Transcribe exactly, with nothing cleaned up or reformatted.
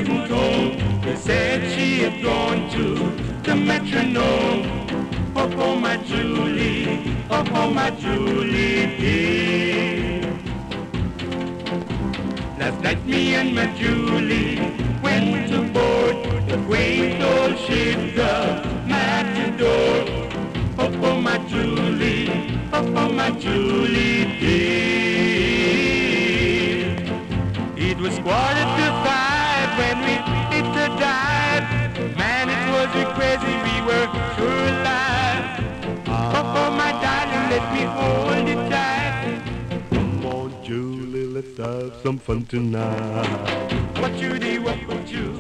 wasn't home. They said she had gone to the metronome. Oh, oh, my Julie, oh, oh, my Julie dear. Last night me and my Julie went aboard the quaint old ship, the Matador. Oh, oh, my Julie, oh, oh, my Julie dear. It was quarter to five when we hit the dive. Man, it was a crazy, we were sure alive. Oh, oh, my darling, let me hold it tight. Come on, Julie, let's have some fun tonight. What Judy, what would you?